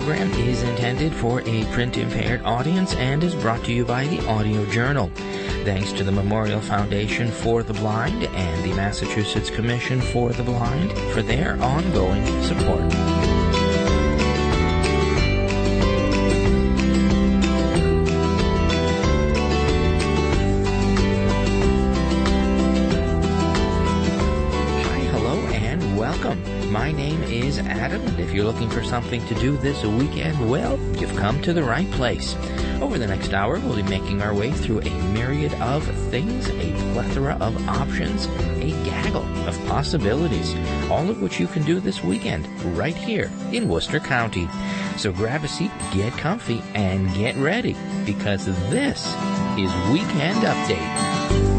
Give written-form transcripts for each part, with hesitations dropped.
program is intended for a print-impaired audience and is brought to you by the Audio Journal. Thanks to the Memorial Foundation for the Blind and the Massachusetts Commission for the Blind for their ongoing support. My name is Adam, and if you're looking for something to do this weekend, well, you've come to the right place. Over the next hour, we'll be making our way through a myriad of things, a plethora of options, a gaggle of possibilities, all of which you can do this weekend right here in Worcester County. So grab a seat, get comfy, and get ready, because this is Weekend Update.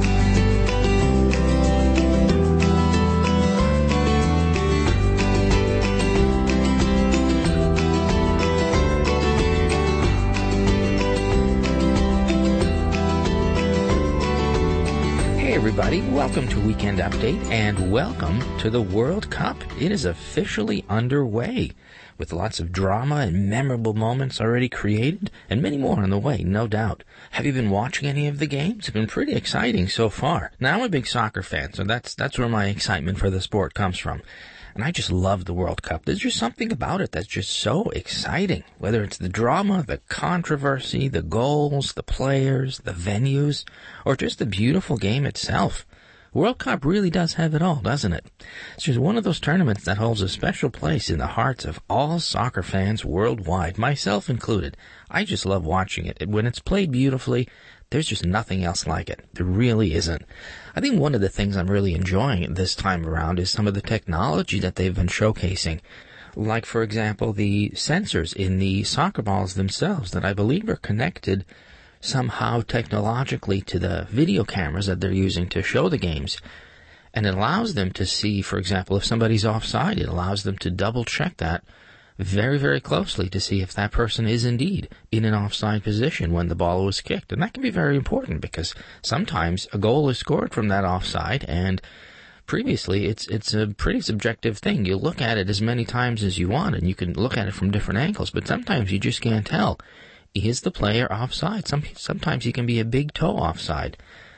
Everybody, welcome to Weekend Update and welcome to the World Cup. It is officially underway with lots of drama and memorable moments already created and many more on the way, no doubt. Have you been watching any of the games? It's been pretty exciting so far. Now, I'm a big soccer fan, so that's where my excitement for the sport comes from. And I just love the World Cup. There's just something about it that's just so exciting. Whether it's the drama, the controversy, the goals, the players, the venues, or just the beautiful game itself. World Cup really does have it all, doesn't it? It's just one of those tournaments that holds a special place in the hearts of all soccer fans worldwide, myself included. I just love watching it. When it's played beautifully, there's just nothing else like it. There really isn't. I think one of the things I'm really enjoying this time around is some of the technology that they've been showcasing. Like, for example, the sensors in the soccer balls themselves that I believe are connected somehow technologically to the video cameras that they're using to show the games. And it allows them to see, for example, if somebody's offside, it allows them to double check that very, very closely to see if that person is indeed in an offside position when the ball was kicked. And that can be very important because sometimes a goal is scored from that offside, and previously it's a pretty subjective thing. You look at it as many times as you want, and you can look at it from different angles, but sometimes you just can't tell. Is the player offside? Sometimes he can be a big toe offside,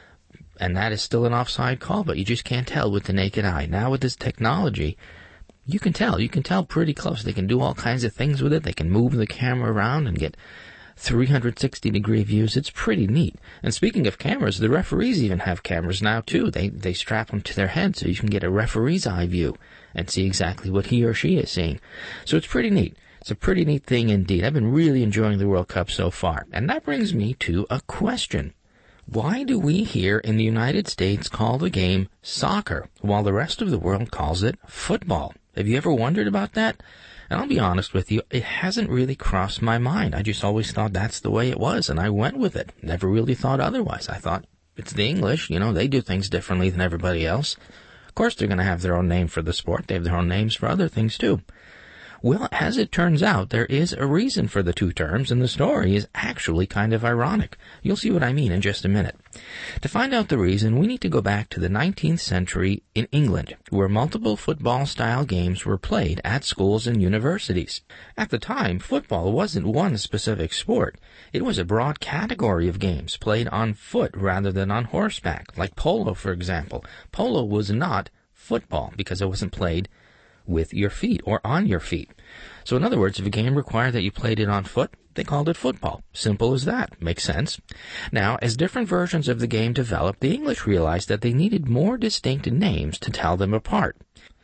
and that is still an offside call, but you just can't tell with the naked eye. Now with this technology, you can tell. You can tell pretty close. They can do all kinds of things with it. They can move the camera around and get 360-degree views. It's pretty neat. And speaking of cameras, the referees even have cameras now, too. They strap them to their head so you can get a referee's eye view and see exactly what he or she is seeing. So it's pretty neat. It's a pretty neat thing indeed. I've been really enjoying the World Cup so far. And that brings me to a question. Why do we here in the United States call the game soccer while the rest of the world calls it football? Have you ever wondered about that? And I'll be honest with you, it hasn't really crossed my mind. I just always thought that's the way it was, and I went with it. Never really thought otherwise. I thought, it's the English, they do things differently than everybody else. Of course they're going to have their own name for the sport. They have their own names for other things too. Well, as it turns out, there is a reason for the two terms, and the story is actually kind of ironic. You'll see what I mean in just a minute. To find out the reason, we need to go back to the 19th century in England, where multiple football-style games were played at schools and universities. At the time, football wasn't one specific sport. It was a broad category of games played on foot rather than on horseback, like polo, for example. Polo was not football because it wasn't played with your feet or on your feet. So in other words, if a game required that you played it on foot, they called it football. Simple as that. Makes sense. Now, as different versions of the game developed, the English realized that they needed more distinct names to tell them apart.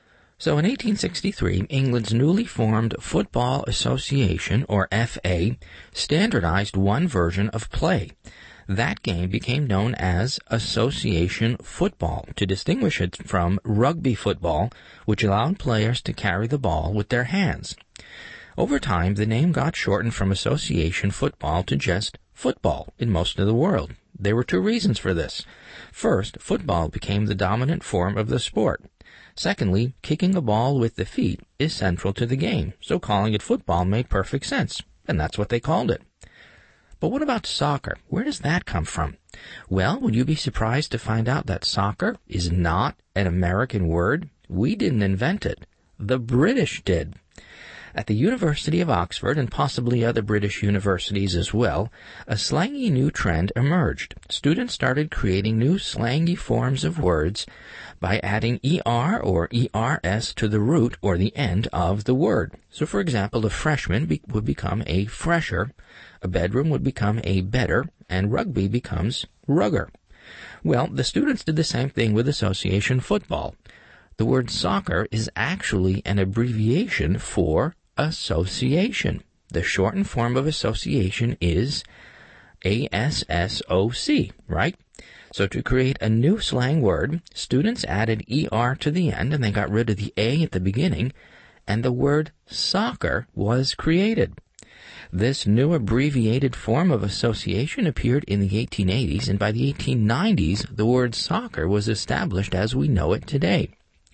So in 1863, England's newly formed Football Association, or FA, standardized one version of play. That game became known as association football to distinguish it from rugby football, which allowed players to carry the ball with their hands. Over time, the name got shortened from association football to just football in most of the world. There were two reasons for this. First, football became the dominant form of the sport. Secondly, kicking a ball with the feet is central to the game, so calling it football made perfect sense, and that's what they called it. But what about soccer? Where does that come from? Well, would you be surprised to find out that soccer is not an American word? We didn't invent it. The British did. At the University of Oxford, and possibly other British universities as well, a slangy new trend emerged. Students started creating new slangy forms of words by adding ER or ERS to the root or the end of the word. So, for example, a freshman would become a fresher, a bedroom would become a bedder, and rugby becomes rugger. Well, the students did the same thing with association football. The word soccer is actually an abbreviation for association. The shortened form of association is ASSOC, right? So to create a new slang word, students added ER to the end and they got rid of the A at the beginning, and the word soccer was created. This new abbreviated form of association appeared in the 1880s, and by the 1890s, the word soccer was established as we know it today.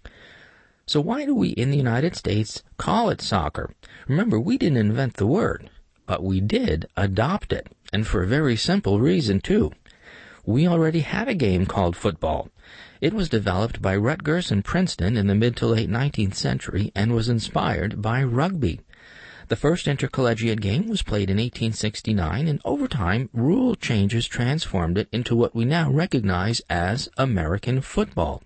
So why do we in the United States call it soccer? Remember, we didn't invent the word, but we did adopt it, and for a very simple reason, too. We already had a game called football. It was developed by Rutgers and Princeton in the mid to late 19th century and was inspired by rugby. The first intercollegiate game was played in 1869, and over time, rule changes transformed it into what we now recognize as American football.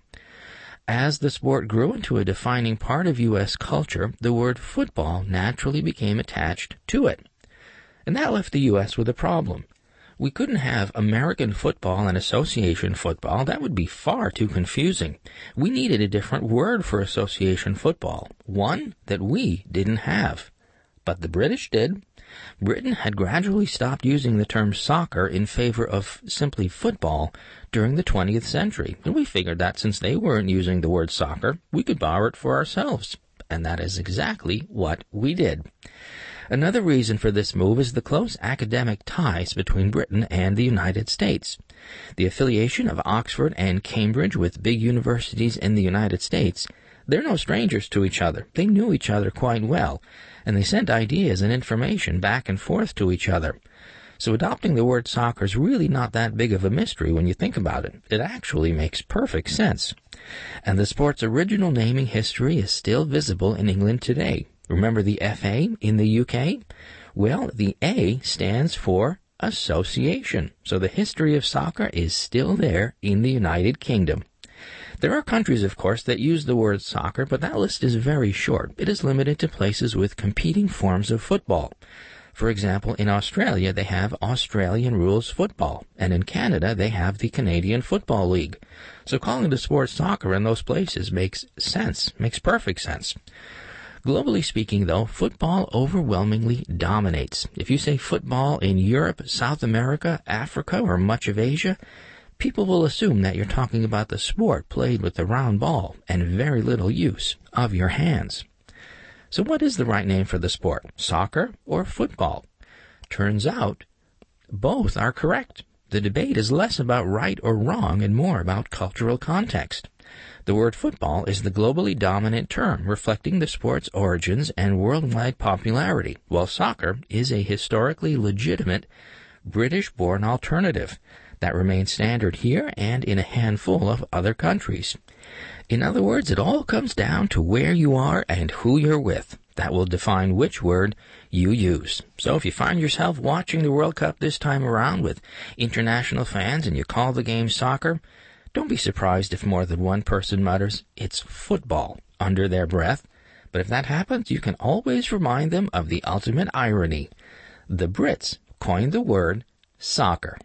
As the sport grew into a defining part of U.S. culture, the word football naturally became attached to it. And that left the U.S. with a problem. We couldn't have American football and association football. That would be far too confusing. We needed a different word for association football, one that we didn't have. But the British did. Britain had gradually stopped using the term soccer in favor of simply football during the 20th century, and we figured that since they weren't using the word soccer, we could borrow it for ourselves, and that is exactly what we did. Another reason for this move is the close academic ties between Britain and the United States. The affiliation of Oxford and Cambridge with big universities in the United States, they're no strangers to each other. They knew each other quite well, and they sent ideas and information back and forth to each other. So adopting the word soccer is really not that big of a mystery when you think about it. It actually makes perfect sense. And the sport's original naming history is still visible in England today. Remember the FA in the UK? Well, the A stands for association. So the history of soccer is still there in the United Kingdom. There are countries, of course, that use the word soccer, but that list is very short. It is limited to places with competing forms of football. For example, in Australia, they have Australian rules football, and in Canada, they have the Canadian Football League. So calling the sport soccer in those places makes sense, makes perfect sense. Globally speaking, though, football overwhelmingly dominates. If you say football in Europe, South America, Africa, or much of Asia, people will assume that you're talking about the sport played with the round ball and very little use of your hands. So what is the right name for the sport, soccer or football? Turns out, both are correct. The debate is less about right or wrong and more about cultural context. The word football is the globally dominant term, reflecting the sport's origins and worldwide popularity, while soccer is a historically legitimate British-born alternative that remains standard here and in a handful of other countries. In other words, it all comes down to where you are and who you're with. That will define which word you use. So if you find yourself watching the World Cup this time around with international fans and you call the game soccer, don't be surprised if more than one person mutters, "It's football," under their breath. But if that happens, you can always remind them of the ultimate irony. The Brits coined the word soccer.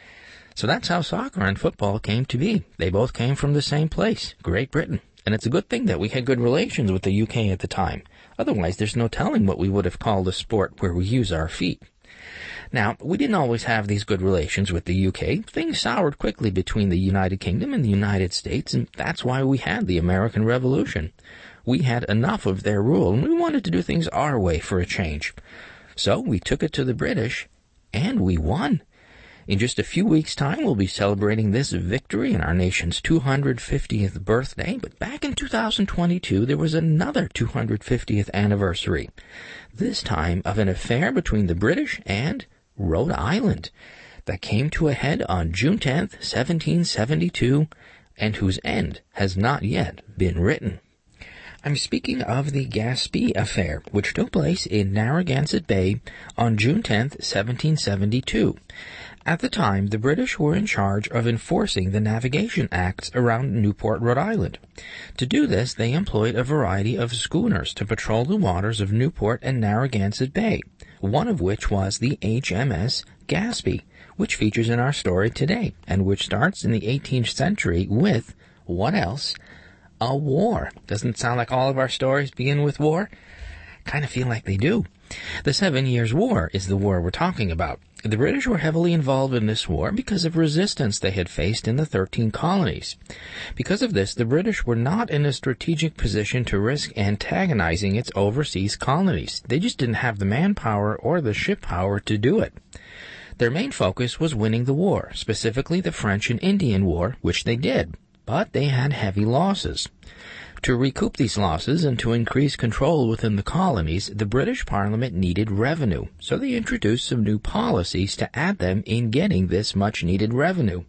So that's how soccer and football came to be. They both came from the same place, Great Britain. And it's a good thing that we had good relations with the UK at the time. Otherwise, there's no telling what we would have called a sport where we use our feet. Now, we didn't always have these good relations with the UK. Things soured quickly between the United Kingdom and the United States, and that's why we had the American Revolution. We had enough of their rule, and we wanted to do things our way for a change. So we took it to the British, and we won. In just a few weeks' time, we'll be celebrating this victory in our nation's 250th birthday. But back in 2022, there was another 250th anniversary, this time of an affair between the British and Rhode Island that came to a head on June 10th, 1772, and whose end has not yet been written. I'm speaking of the Gaspee Affair, which took place in Narragansett Bay on June 10, 1772. At the time, the British were in charge of enforcing the Navigation Acts around Newport, Rhode Island. To do this, they employed a variety of schooners to patrol the waters of Newport and Narragansett Bay, one of which was the HMS Gaspee, which features in our story today, and which starts in the 18th century with, what else? A war. Doesn't it sound like all of our stories begin with war? Kind of feel like they do. The 7 Years' War is the war we're talking about. The British were heavily involved in this war because of resistance they had faced in the 13 colonies. Because of this, the British were not in a strategic position to risk antagonizing its overseas colonies. They just didn't have the manpower or the ship power to do it. Their main focus was winning the war, specifically the French and Indian War, which they did, but they had heavy losses. To recoup these losses and to increase control within the colonies, the British Parliament needed revenue, so they introduced some new policies to aid them in getting this much-needed revenue.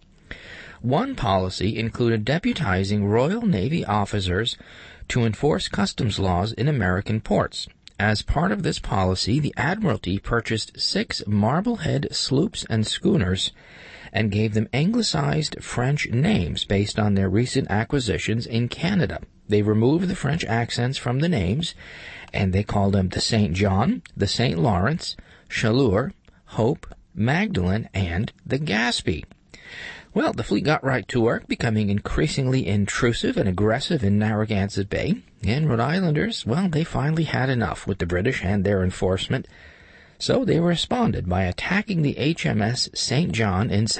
One policy included deputizing Royal Navy officers to enforce customs laws in American ports. As part of this policy, the Admiralty purchased 6 Marblehead sloops and schooners and gave them anglicized French names based on their recent acquisitions in Canada. They removed the French accents from the names, and they called them the St. John, the St. Lawrence, Chaleur, Hope, Magdalen, and the Gaspee. Well, the fleet got right to work, becoming increasingly intrusive and aggressive in Narragansett Bay, and Rhode Islanders, well, they finally had enough with the British and their enforcement, so they responded by attacking the HMS St. John in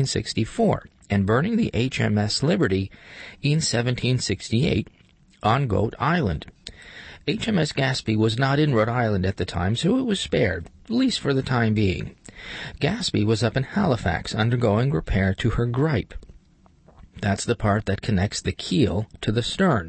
1764 and burning the HMS Liberty in 1768 on Goat Island. HMS Gaspee was not in Rhode Island at the time, so it was spared, at least for the time being. Gaspee was up in Halifax undergoing repair to her gripe. That's the part that connects the keel to the stern.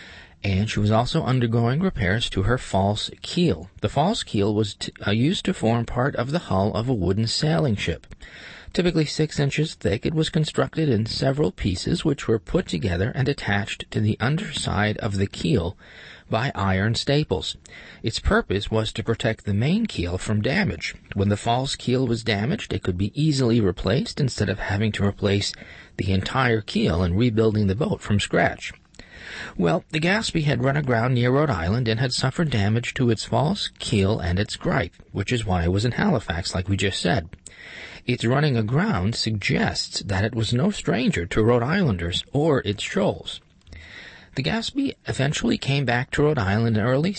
And she was also undergoing repairs to her false keel. The false keel was used to form part of the hull of a wooden sailing ship. Typically 6 inches thick, it was constructed in several pieces which were put together and attached to the underside of the keel by iron staples. Its purpose was to protect the main keel from damage. When the false keel was damaged, it could be easily replaced instead of having to replace the entire keel and rebuilding the boat from scratch. Well, the Gaspee had run aground near Rhode Island and had suffered damage to its false keel and its gripe, which is why it was in Halifax, like we just said. Its running aground suggests that it was no stranger to Rhode Islanders or its shoals. The Gaspee eventually came back to Rhode Island in early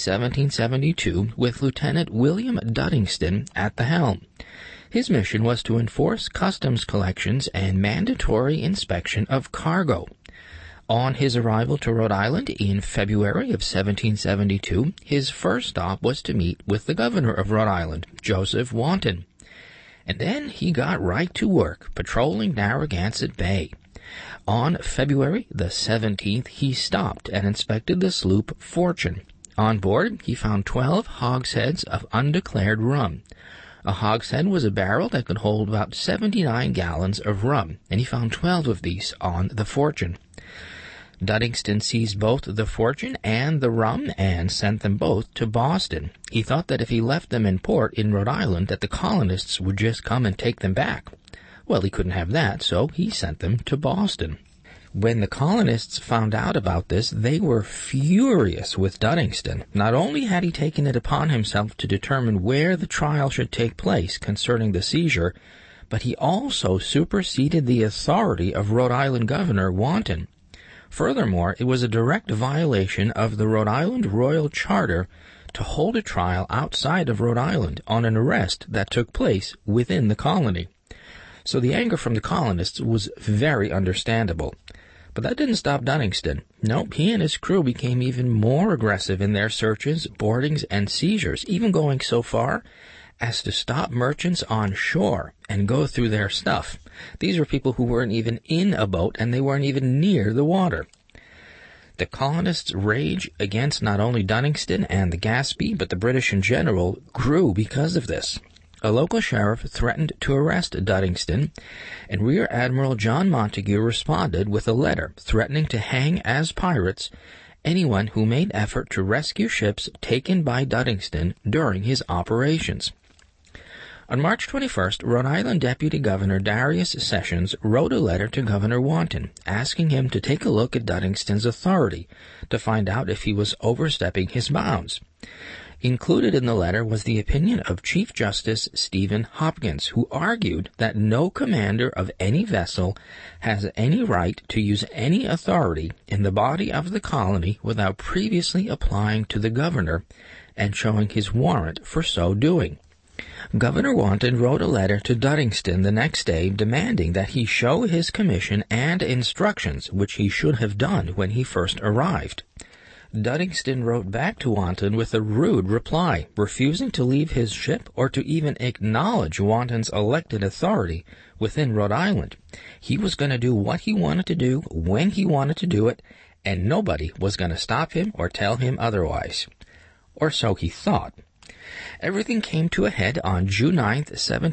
1772 with Lieutenant William Duddingston at the helm. His mission was to enforce customs collections and mandatory inspection of cargo. On his arrival to Rhode Island in February of 1772, his first stop was to meet with the governor of Rhode Island, Joseph Wanton. And then he got right to work, patrolling Narragansett Bay. On February the 17th, he stopped and inspected the sloop Fortune. On board, he found 12 hogsheads of undeclared rum. A hogshead was a barrel that could hold about 79 gallons of rum, and he found 12 of these on the Fortune. Duddingston seized both the Fortune and the rum and sent them both to Boston. He thought that if he left them in port in Rhode Island, that the colonists would just come and take them back. Well, he couldn't have that, so he sent them to Boston. When the colonists found out about this, they were furious with Duddingston. Not only had he taken it upon himself to determine where the trial should take place concerning the seizure, but he also superseded the authority of Rhode Island Governor Wanton. Furthermore, it was a direct violation of the Rhode Island Royal Charter to hold a trial outside of Rhode Island on an arrest that took place within the colony. So the anger from the colonists was very understandable. But that didn't stop Duddingston. Nope, he and his crew became even more aggressive in their searches, boardings, and seizures, even going so far as to stop merchants on shore and go through their stuff. These were people who weren't even in a boat, and they weren't even near the water. The colonists' rage against not only Duddingston and the Gaspee, but the British in general, grew because of this. A local sheriff threatened to arrest Duddingston, and Rear Admiral John Montague responded with a letter threatening to hang as pirates anyone who made effort to rescue ships taken by Duddingston during his operations. On March 21st, Rhode Island Deputy Governor Darius Sessions wrote a letter to Governor Wanton asking him to take a look at Duddingston's authority to find out if he was overstepping his bounds. Included in the letter was the opinion of Chief Justice Stephen Hopkins, who argued that no commander of any vessel has any right to use any authority in the body of the colony without previously applying to the governor and showing his warrant for so doing. Governor Wanton wrote a letter to Duddingston the next day demanding that he show his commission and instructions, which he should have done when he first arrived. Duddingston wrote back to Wanton with a rude reply, refusing to leave his ship or to even acknowledge Wanton's elected authority within Rhode Island. He was going to do what he wanted to do, when he wanted to do it, and nobody was going to stop him or tell him otherwise. Or so he thought. Everything came to a head on June 9th,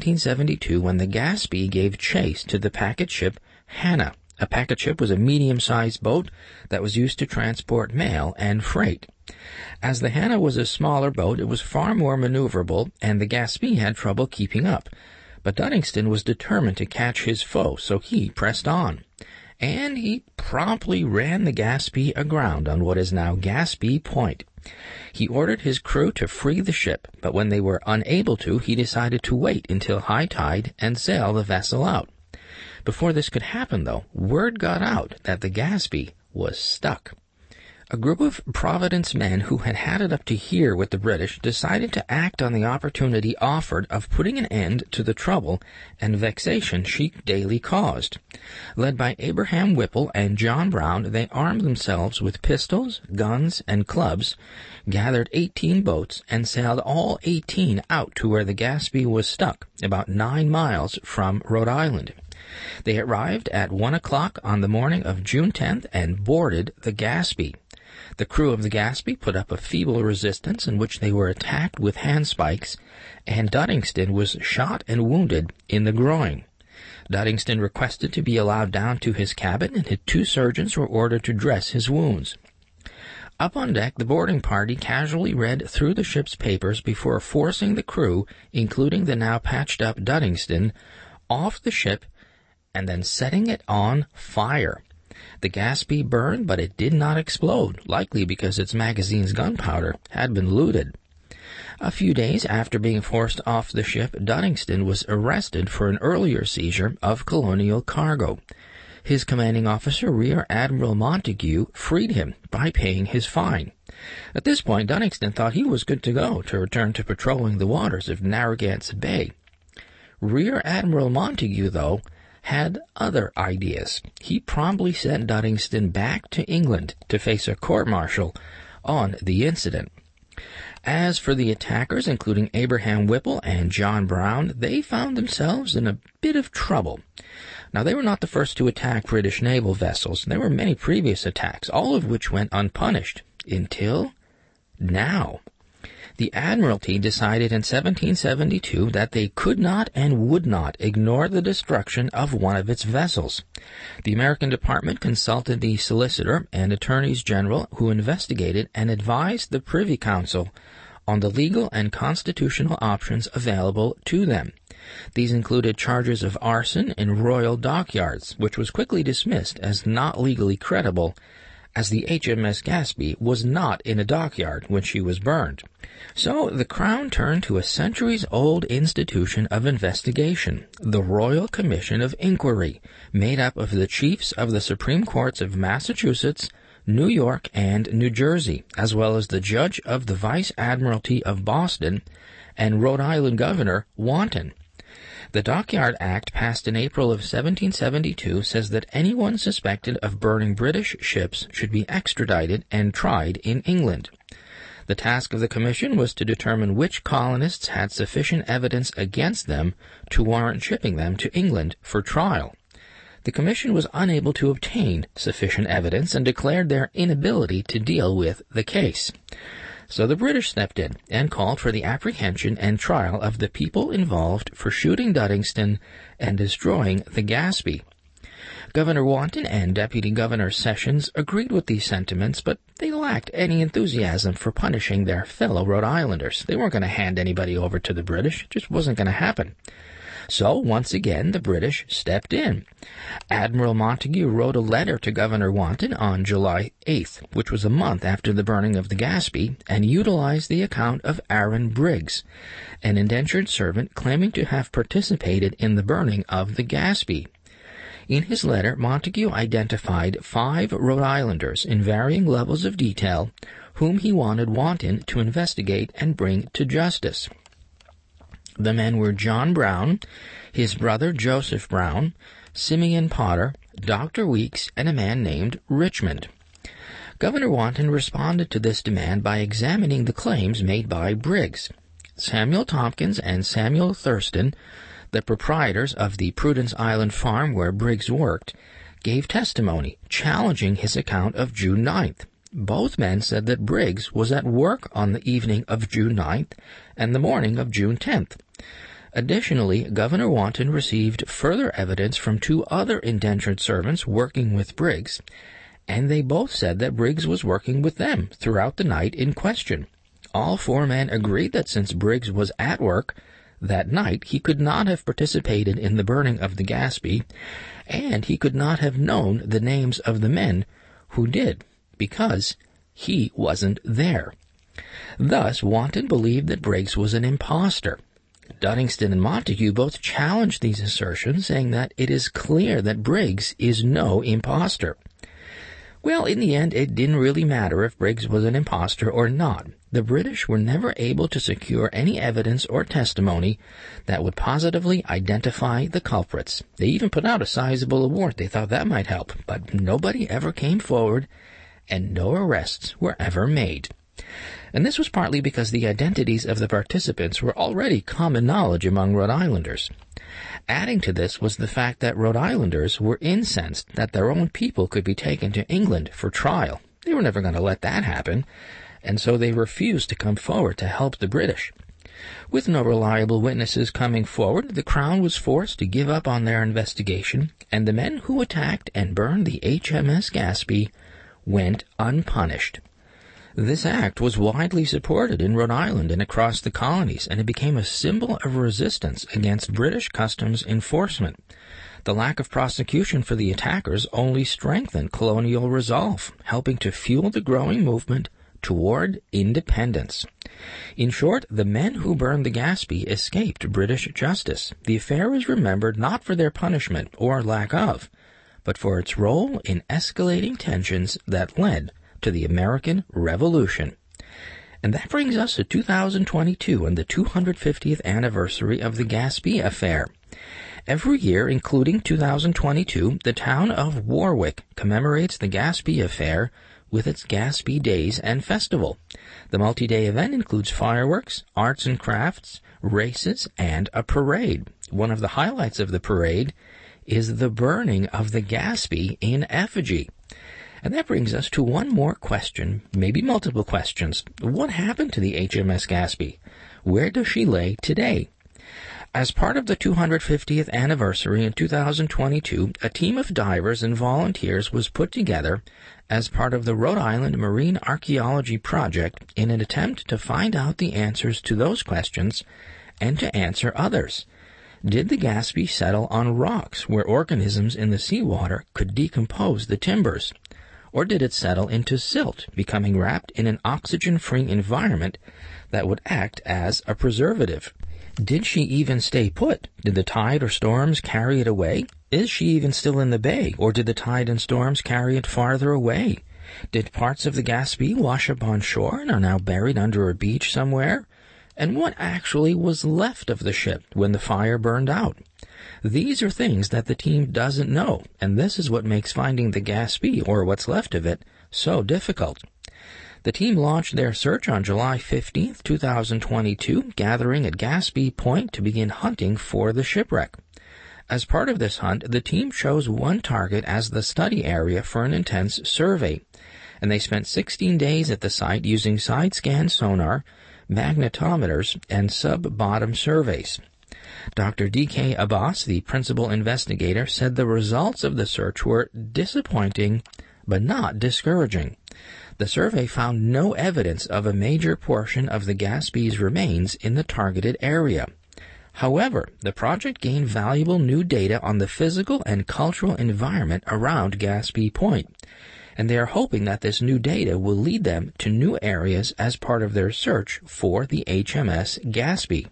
1772, when the Gaspee gave chase to the packet ship Hannah. A packet ship was a medium-sized boat that was used to transport mail and freight. As the Hannah was a smaller boat, it was far more maneuverable, and the Gaspee had trouble keeping up. But Duddingston was determined to catch his foe, so he pressed on. And he promptly ran the Gaspee aground on what is now Gaspee Point. He ordered his crew to free the ship, but when they were unable to, he decided to wait until high tide and sail the vessel out. Before this could happen, though, word got out that the Gaspee was stuck. A group of Providence men who had had it up to here with the British decided to act on the opportunity offered of putting an end to the trouble and vexation she daily caused. Led by Abraham Whipple and John Brown, they armed themselves with pistols, guns, and clubs, gathered 18 boats, and sailed all 18 out to where the Gaspee was stuck, about 9 miles from Rhode Island. They arrived at 1 o'clock on the morning of June 10th and boarded the Gaspee. The crew of the Gaspee put up a feeble resistance in which they were attacked with handspikes, and Duddingston was shot and wounded in the groin. Duddingston requested to be allowed down to his cabin, and his 2 surgeons were ordered to dress his wounds. Up on deck, the boarding party casually read through the ship's papers before forcing the crew, including the now patched-up Duddingston, off the ship and then setting it on fire. The Gaspee burned, but it did not explode, likely because its magazine's gunpowder had been looted. A few days after being forced off the ship, Duddingston was arrested for an earlier seizure of colonial cargo. His commanding officer, Rear Admiral Montague, freed him by paying his fine. At this point, Duddingston thought he was good to go to return to patrolling the waters of Narragansett Bay. Rear Admiral Montague, though, had other ideas. He promptly sent Duddingston back to England to face a court-martial on the incident. As for the attackers, including Abraham Whipple and John Brown, they found themselves in a bit of trouble. Now, they were not the first to attack British naval vessels. There were many previous attacks, all of which went unpunished, until now. The Admiralty decided in 1772 that they could not and would not ignore the destruction of one of its vessels. The American Department consulted the Solicitor and Attorneys General, who investigated and advised the Privy Council on the legal and constitutional options available to them. These included charges of arson in Royal Dockyards, which was quickly dismissed as not legally credible, as the HMS Gaspee was not in a dockyard when she was burned. So the Crown turned to a centuries-old institution of investigation, the Royal Commission of Inquiry, made up of the chiefs of the Supreme Courts of Massachusetts, New York, and New Jersey, as well as the judge of the Vice Admiralty of Boston and Rhode Island Governor Wanton. The Dockyard Act, passed in April of 1772, says that anyone suspected of burning British ships should be extradited and tried in England. The task of the commission was to determine which colonists had sufficient evidence against them to warrant shipping them to England for trial. The commission was unable to obtain sufficient evidence and declared their inability to deal with the case. So the British stepped in and called for the apprehension and trial of the people involved for shooting Duddingston and destroying the Gaspee. Governor Wanton and Deputy Governor Sessions agreed with these sentiments, but they lacked any enthusiasm for punishing their fellow Rhode Islanders. They weren't going to hand anybody over to the British. It just wasn't going to happen. So, once again, the British stepped in. Admiral Montagu wrote a letter to Governor Wanton on July 8th, which was a month after the burning of the Gaspee, and utilized the account of Aaron Briggs, an indentured servant claiming to have participated in the burning of the Gaspee. In his letter, Montagu identified 5 Rhode Islanders in varying levels of detail whom he wanted Wanton to investigate and bring to justice. The men were John Brown, his brother Joseph Brown, Simeon Potter, Dr. Weeks, and a man named Richmond. Governor Wanton responded to this demand by examining the claims made by Briggs. Samuel Tompkins and Samuel Thurston, the proprietors of the Prudence Island farm where Briggs worked, gave testimony challenging his account of June 9th. Both men said that Briggs was at work on the evening of June 9th and the morning of June 10th. Additionally, Governor Wanton received further evidence from 2 other indentured servants working with Briggs, and they both said that Briggs was working with them throughout the night in question. All 4 men agreed that since Briggs was at work that night, he could not have participated in the burning of the Gaspee, and he could not have known the names of the men who did, because he wasn't there. Thus, Wanton believed that Briggs was an impostor. Duddingston and Montagu both challenged these assertions, saying that it is clear that Briggs is no impostor. Well, in the end, it didn't really matter if Briggs was an impostor or not. The British were never able to secure any evidence or testimony that would positively identify the culprits. They even put out a sizable award. They thought that might help, but nobody ever came forward, and no arrests were ever made. And this was partly because the identities of the participants were already common knowledge among Rhode Islanders. Adding to this was the fact that Rhode Islanders were incensed that their own people could be taken to England for trial. They were never going to let that happen, and so they refused to come forward to help the British. With no reliable witnesses coming forward, the Crown was forced to give up on their investigation, and the men who attacked and burned the HMS Gaspee went unpunished. This act was widely supported in Rhode Island and across the colonies, and it became a symbol of resistance against British customs enforcement. The lack of prosecution for the attackers only strengthened colonial resolve, helping to fuel the growing movement toward independence. In short, the men who burned the Gaspee escaped British justice. The affair is remembered not for their punishment or lack of, but for its role in escalating tensions that led to the American Revolution. And that brings us to 2022 and the 250th anniversary of the Gaspee affair. Every year, including 2022, the town of Warwick commemorates the Gaspee affair with its Gaspee Days and Festival. The multi-day event includes fireworks, arts and crafts, races, and a parade. One of the highlights of the parade is the burning of the Gaspee in effigy. And that brings us to one more question, maybe multiple questions. What happened to the HMS Gaspee? Where does she lay today? As part of the 250th anniversary in 2022, a team of divers and volunteers was put together as part of the Rhode Island Marine Archaeology Project in an attempt to find out the answers to those questions and to answer others. Did the Gaspee settle on rocks where organisms in the seawater could decompose the timbers? Or did it settle into silt, becoming wrapped in an oxygen-free environment that would act as a preservative? Did she even stay put? Did the tide or storms carry it away? Is she even still in the bay, or did the tide and storms carry it farther away? Did parts of the Gaspee wash up on shore and are now buried under a beach somewhere? And what actually was left of the ship when the fire burned out? These are things that the team doesn't know, and this is what makes finding the Gaspee, or what's left of it, so difficult. The team launched their search on July 15, 2022, gathering at Gaspee Point to begin hunting for the shipwreck. As part of this hunt, the team chose one target as the study area for an intense survey, and they spent 16 days at the site using side-scan sonar, magnetometers, and sub-bottom surveys. Dr. D.K. Abbas, the principal investigator, said the results of the search were disappointing but not discouraging. The survey found no evidence of a major portion of the Gaspé's remains in the targeted area. However, the project gained valuable new data on the physical and cultural environment around Gaspé Point, and they are hoping that this new data will lead them to new areas as part of their search for the HMS Gaspé.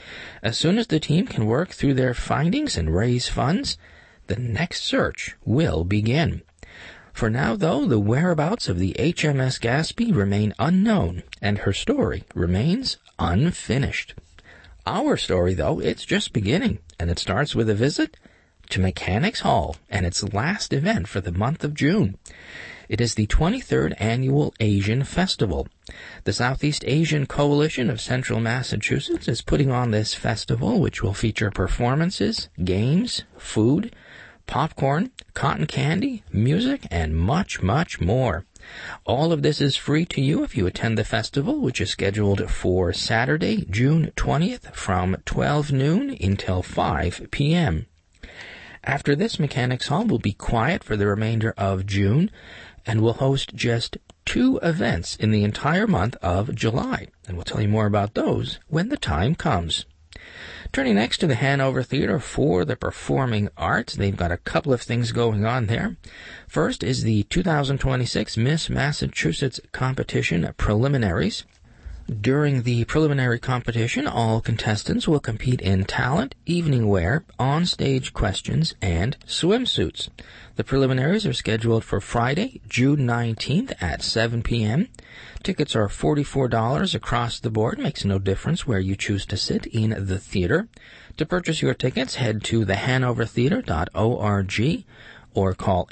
As soon as the team can work through their findings and raise funds, the next search will begin. For now, though, the whereabouts of the HMS Gaspé remain unknown, and her story remains unfinished. Our story, though, it's just beginning, and it starts with a visit to Mechanics Hall and its last event for the month of June. It is the 23rd Annual Asian Festival. The Southeast Asian Coalition of Central Massachusetts is putting on this festival, which will feature performances, games, food, popcorn, cotton candy, music, and much, much more. All of this is free to you if you attend the festival, which is scheduled for Saturday, June 20th from 12 noon until 5 p.m. After this, Mechanics Hall will be quiet for the remainder of June and will host just 2 events in the entire month of July, and we'll tell you more about those when the time comes. Turning next to the Hanover Theatre for the Performing Arts, they've got a couple of things going on there. First is the 2026 Miss Massachusetts competition preliminaries. During the preliminary competition, all contestants will compete in talent, evening wear, on-stage questions, and swimsuits. The preliminaries are scheduled for Friday, June 19th at 7 p.m. Tickets are $44 across the board. Makes no difference where you choose to sit in the theater. To purchase your tickets, head to thehanovertheatre.org or call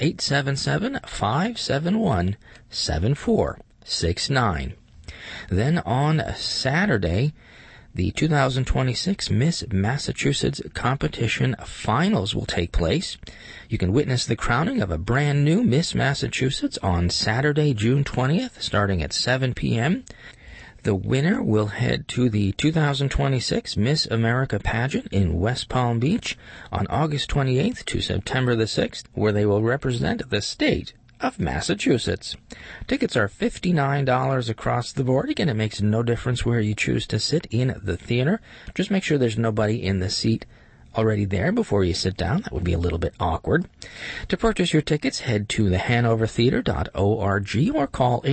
877-571-7469. Then on Saturday, the 2026 Miss Massachusetts competition finals will take place. You can witness the crowning of a brand new Miss Massachusetts on Saturday, June 20th, starting at 7 p.m. The winner will head to the 2026 Miss America pageant in West Palm Beach on August 28th to September the 6th, where they will represent the state of Massachusetts. Tickets are $59 across the board. Again, it makes no difference where you choose to sit in the theater. Just make sure there's nobody in the seat already there before you sit down. That would be a little bit awkward. To purchase your tickets, head to thehanovertheatre.org or call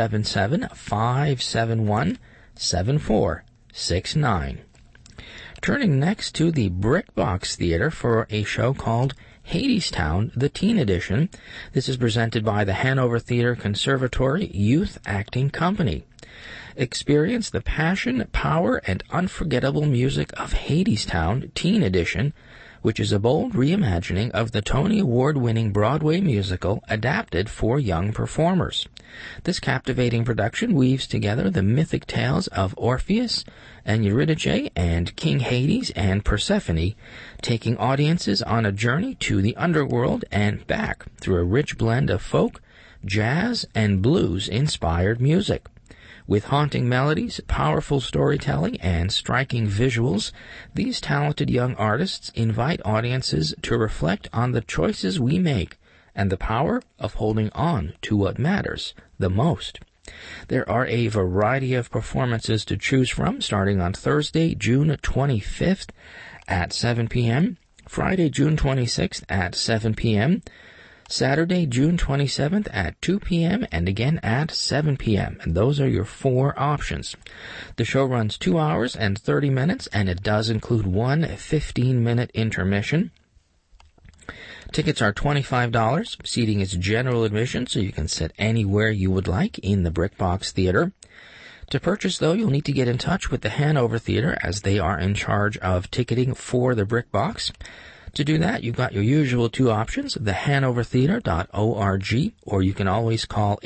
877-571-7469. Turning next to the BrickBox Theater for a show called Hadestown, the Teen Edition. This is presented by the Hanover Theatre Conservatory Youth Acting Company. Experience the passion, power, and unforgettable music of Hadestown Teen Edition, which is a bold reimagining of the Tony Award-winning Broadway musical adapted for young performers. This captivating production weaves together the mythic tales of Orpheus and Eurydice and King Hades and Persephone, taking audiences on a journey to the underworld and back through a rich blend of folk, jazz, and blues-inspired music. With haunting melodies, powerful storytelling, and striking visuals, these talented young artists invite audiences to reflect on the choices we make and the power of holding on to what matters the most. There are a variety of performances to choose from, starting on Thursday, June 25th at 7 p.m., Friday, June 26th at 7 p.m., Saturday, June 27th at 2 p.m. and again at 7 p.m. And those are your 4 options. The show runs 2 hours and 30 minutes, and it does include one 15-minute intermission. Tickets are $25. Seating is general admission, so you can sit anywhere you would like in the BrickBox Theatre. To purchase, though, you'll need to get in touch with the Hanover Theatre, as they are in charge of ticketing for the BrickBox. To do that, you've got your usual 2 options, thehanovertheatre.org, or you can always call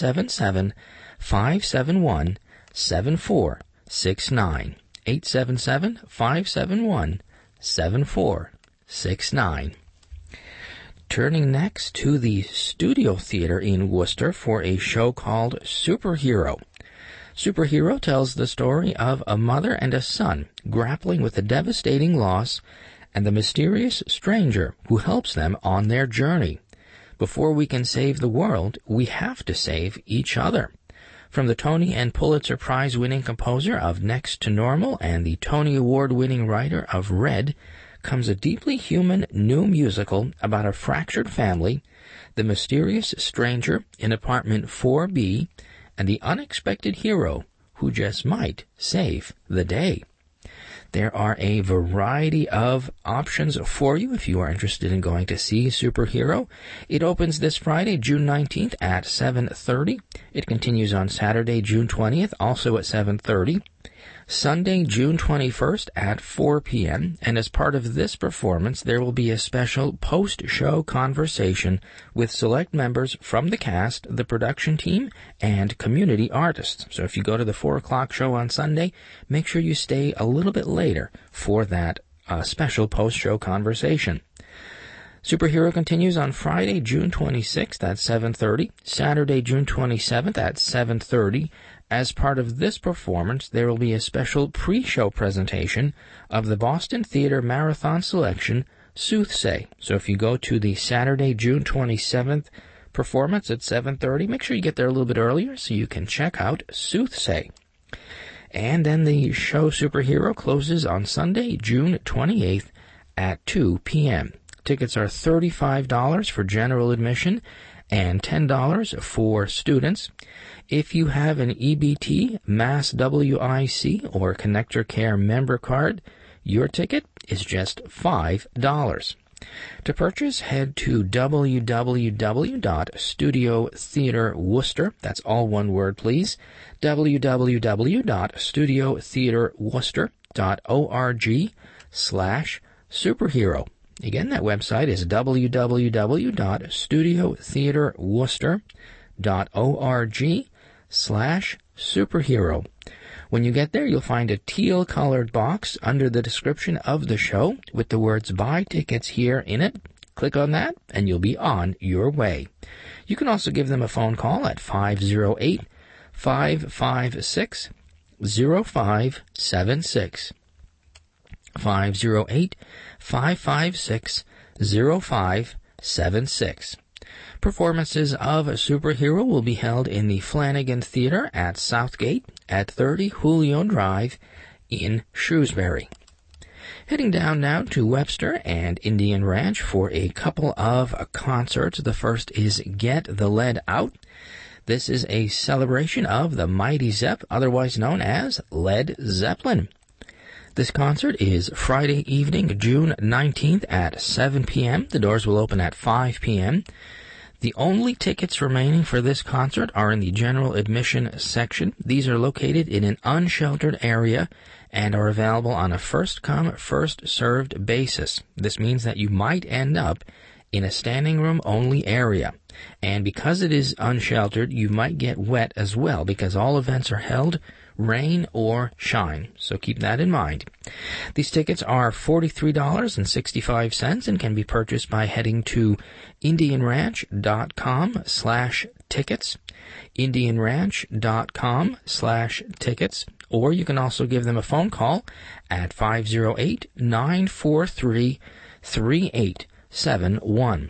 877-571-7469. 877-571-7469. Turning next to the Studio Theatre in Worcester for a show called Superhero. Superhero tells the story of a mother and a son grappling with a devastating loss and the mysterious stranger who helps them on their journey. Before we can save the world, we have to save each other. From the Tony and Pulitzer Prize-winning composer of Next to Normal and the Tony Award-winning writer of Red comes a deeply human new musical about a fractured family, the mysterious stranger in apartment 4B, and the unexpected hero who just might save the day. There are a variety of options for you if you are interested in going to see Superhero. It opens this Friday, June 19th at 7:30. It continues on Saturday, June 20th, also at 7:30. Sunday, June 21st at 4 p.m., and as part of this performance, there will be a special post-show conversation with select members from the cast, the production team, and community artists. So if you go to the 4 o'clock show on Sunday, make sure you stay a little bit later for that special post-show conversation. Superhero continues on Friday, June 26th at 7:30, Saturday, June 27th at 7:30. As part of this performance, there will be a special pre-show presentation of the Boston Theater Marathon selection, Soothsay. So if you go to the Saturday, June 27th performance at 7:30, make sure you get there a little bit earlier so you can check out Soothsay. And then the show Superhero closes on Sunday, June 28th at 2 p.m. Tickets are $35 for general admission and $10 for students. If you have an EBT, Mass WIC, or Connector Care member card, your ticket is just $5. To purchase, head to www.studiotheaterworcester, that's all one word please, www.studiotheaterworcester.org/superhero. Again, that website is www.studiotheaterworcester.org/superhero. When you get there, you'll find a teal-colored box under the description of the show with the words "Buy Tickets Here" in it. Click on that, and you'll be on your way. You can also give them a phone call at 508-556-0576. 508-556-0576. Performances of Superhero will be held in the Flanagan Theater at Southgate at 30 Julio Drive in Shrewsbury. Heading down now to Webster and Indian Ranch for a couple of concerts. The first is Get the Lead Out. This is a celebration of the Mighty Zepp, otherwise known as Led Zeppelin. This concert is Friday evening, June 19th at 7 p.m. The doors will open at 5 p.m. The only tickets remaining for this concert are in the general admission section. These are located in an unsheltered area and are available on a first-come, first-served basis. This means that you might end up in a standing room only area. And because it is unsheltered, you might get wet as well, because all events are held rain or shine. So keep that in mind. These tickets are $43.65 and can be purchased by heading to indianranch.com/tickets, indianranch.com/tickets, or you can also give them a phone call at 508-943-3871.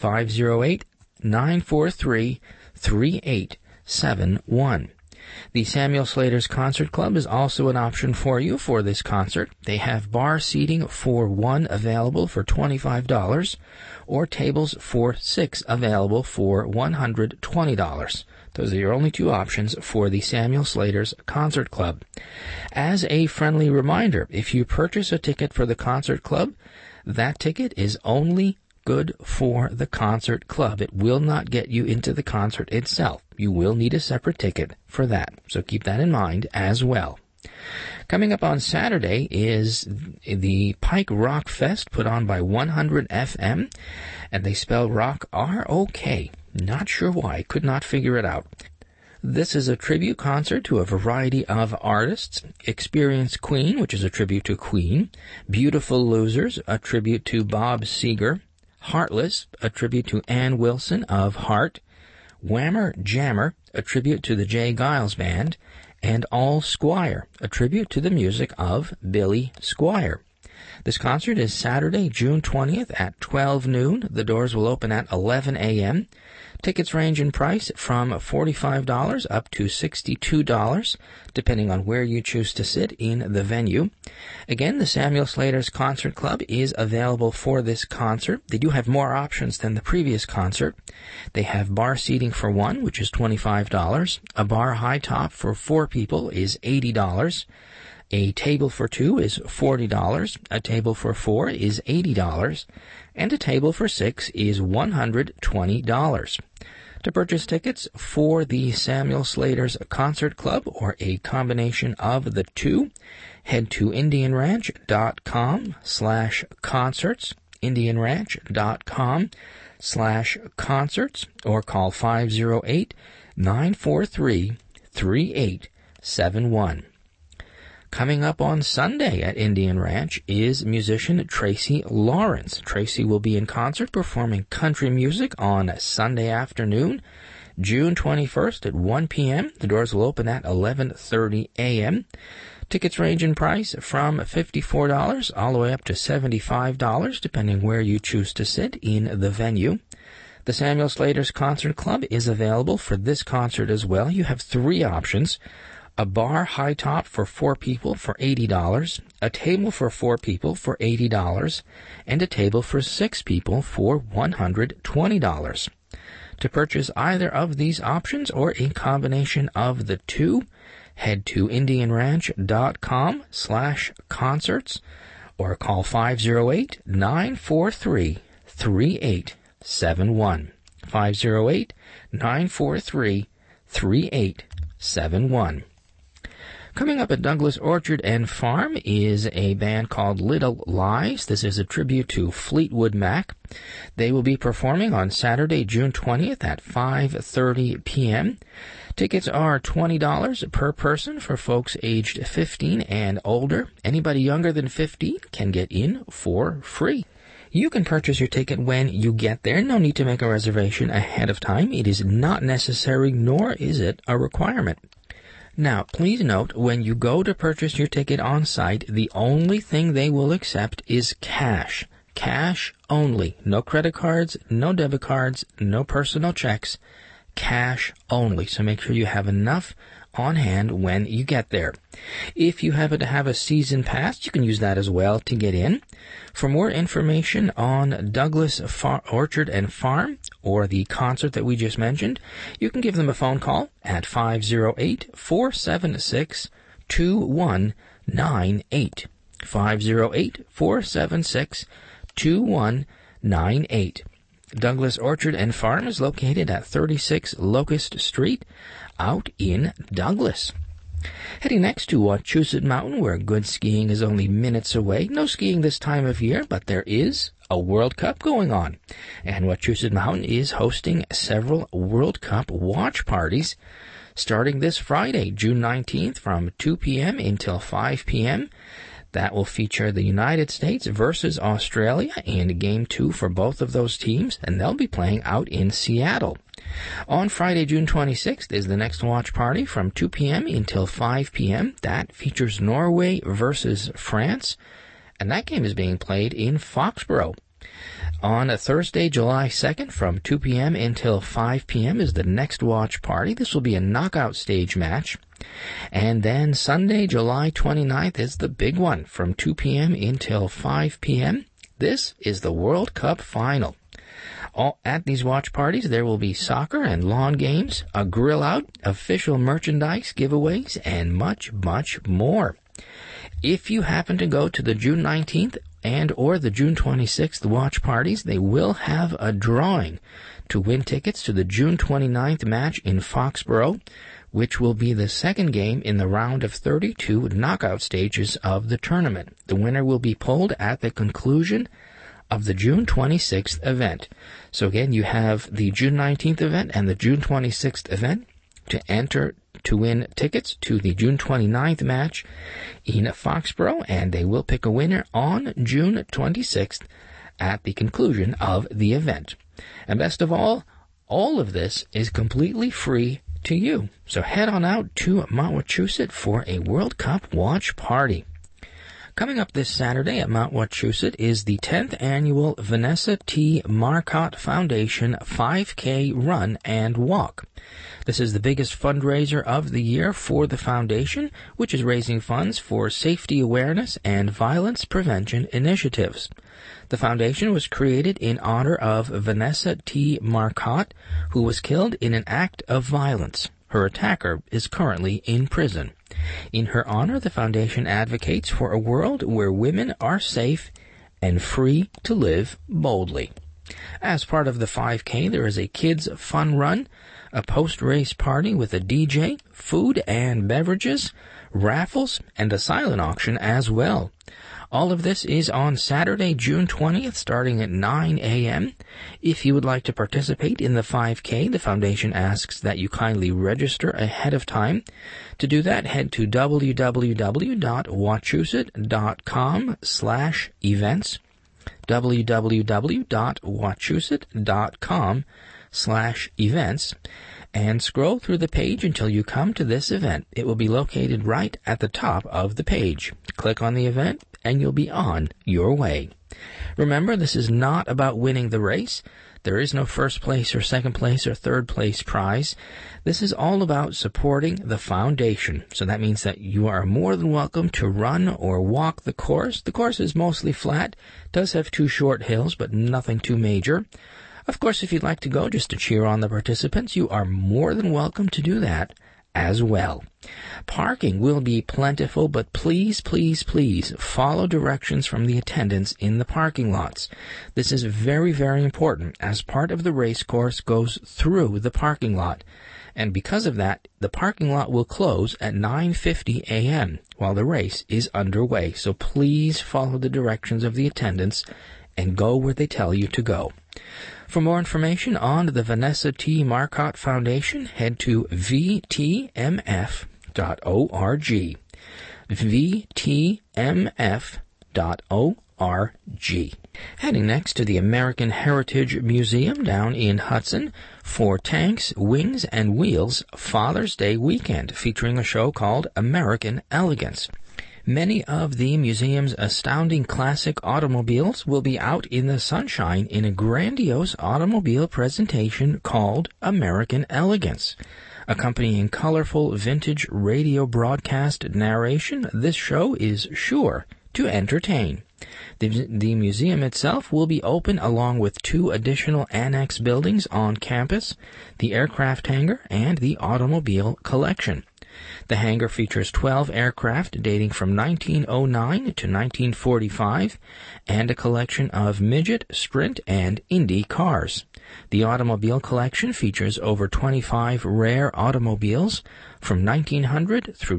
508-943-3871. The Samuel Slater's Concert Club is also an option for you for this concert. They have bar seating for one available for $25, or tables for 6 available for $120. Those are your only two options for the Samuel Slater's Concert Club. As a friendly reminder, if you purchase a ticket for the Concert Club, that ticket is only good for the concert club. It will not get you into the concert itself. You will need a separate ticket for that. So keep that in mind as well. Coming up on Saturday is the Pike Rock Fest put on by 100 FM, and they spell rock R-O-K. Not sure why. Could not figure it out. This is a tribute concert to a variety of artists. Experience Queen, which is a tribute to Queen. Beautiful Losers, a tribute to Bob Seger. Heartless, a tribute to Ann Wilson of Heart. Whammer Jammer, a tribute to the Jay Giles Band. and All Squire, a tribute to the music of Billy Squire. This concert is Saturday, June 20th at 12 noon. The doors will open at 11 a.m. Tickets range in price from $45 up to $62, depending on where you choose to sit in the venue. Again, the Samuel Slater's Concert Club is available for this concert. They do have more options than the previous concert. They have bar seating for one, which is $25. A bar high top for 4 people is $80. A table for 2 is $40, a table for 4 is $80, and a table for 6 is $120. To purchase tickets for the Samuel Slater's Concert Club or a combination of the two, head to IndianRanch.com/concerts, IndianRanch.com/concerts, or call 508-943-3871. Coming up on Sunday at Indian Ranch is musician Tracy Lawrence. Tracy will be in concert performing country music on Sunday afternoon, June 21st at 1 p.m. The doors will open at 11:30 a.m. Tickets range in price from $54 all the way up to $75, depending where you choose to sit in the venue. The Samuel Slater's Concert Club is available for this concert as well. You have 3 options. A bar high top for 4 people for $80, a table for 4 people for $80, and a table for 6 people for $120. To purchase either of these options or a combination of the two, head to IndianRanch.com/concerts or call 508-943-3871. 508-943-3871. Coming up at Douglas Orchard and Farm is a band called Little Lies. This is a tribute to Fleetwood Mac. They will be performing on Saturday, June 20th at 5:30 p.m. Tickets are $20 per person for folks aged 15 and older. Anybody younger than 15 can get in for free. You can purchase your ticket when you get there. No need to make a reservation ahead of time. It is not necessary, nor is it a requirement. Now, please note, when you go to purchase your ticket on site, the only thing they will accept is cash. Cash only. No credit cards, no debit cards, no personal checks. Cash only. So make sure you have enough on hand when you get there. If you happen to have a season pass, you can use that as well to get in. For more information on Douglas Orchard and Farm or the concert that we just mentioned, you can give them a phone call at 508-476-2198. 508-476-2198. Douglas Orchard and Farm is located at 36 Locust Street out in Douglas. Heading next to Wachusett Mountain, where good skiing is only minutes away. No skiing this time of year, but there is a World Cup going on. And Wachusett Mountain is hosting several World Cup watch parties starting this Friday, June 19th from 2 p.m. until 5 p.m. That will feature the United States versus Australia in Game 2 for both of those teams, and they'll be playing out in Seattle. On Friday, June 26th is the next watch party from 2 p.m. until 5 p.m. That features Norway versus France, and that game is being played in Foxborough. On Thursday, July 2nd, from 2 p.m. until 5 p.m. is the next watch party. This will be a knockout stage match. And then Sunday, July 29th is the big one, from 2 p.m. until 5 p.m. This is the World Cup final. At these watch parties, there will be soccer and lawn games, a grill out, official merchandise giveaways, and much, much more. If you happen to go to the June 19th and or the June 26th watch parties, they will have a drawing to win tickets to the June 29th match in Foxborough, which will be the second game in the round of 32 knockout stages of the tournament. The winner will be polled at the conclusion of the June 26th event. So again, you have the June 19th event and the June 26th event to enter to win tickets to the June 29th match in Foxborough, and they will pick a winner on June 26th at the conclusion of the event. And best of all of this is completely free to you. So head on out to Mount Wachusett for a World Cup watch party. Coming up this Saturday at Mount Wachusett is the 10th annual Vanessa T. Marcotte Foundation 5K Run and Walk. This is the biggest fundraiser of the year for the foundation, which is raising funds for safety awareness and violence prevention initiatives. The foundation was created in honor of Vanessa T. Marcotte, who was killed in an act of violence. Her attacker is currently in prison. In her honor, the foundation advocates for a world where women are safe and free to live boldly. As part of the 5K, there is a kids' fun run, a post-race party with a DJ, food and beverages, raffles, and a silent auction as well. All of this is on Saturday, June 20th, starting at 9 a.m. If you would like to participate in the 5K, the foundation asks that you kindly register ahead of time. To do that, head to www.wachusett.com/events, www.wachusett.com/events, and scroll through the page until you come to this event. It will be located right at the top of the page. Click on the event, and you'll be on your way. Remember, this is not about winning the race. There is no first place or second place or third place prize. This is all about supporting the foundation. So that means that you are more than welcome to run or walk the course. The course is mostly flat, does have 2 short hills, but nothing too major. Of course, if you'd like to go just to cheer on the participants, you are more than welcome to do that as well. Parking will be plentiful, but please, please, please follow directions from the attendants in the parking lots. This is very, very important, as part of the race course goes through the parking lot. And because of that, the parking lot will close at 9:50 a.m. while the race is underway. So please follow the directions of the attendants and go where they tell you to go. For more information on the Vanessa T. Marcotte Foundation, head to vtmf.org. vtmf.org. Heading next to the American Heritage Museum down in Hudson for Tanks, Wings, and Wheels Father's Day weekend, featuring a show called American Elegance. Many of the museum's astounding classic automobiles will be out in the sunshine in a grandiose automobile presentation called American Elegance. Accompanying colorful vintage radio broadcast narration, this show is sure to entertain. The museum itself will be open along with 2 additional annex buildings on campus, the aircraft hangar and the automobile collection. The hangar features 12 aircraft dating from 1909 to 1945 and a collection of midget, sprint, and Indy cars. The automobile collection features over 25 rare automobiles from 1900 through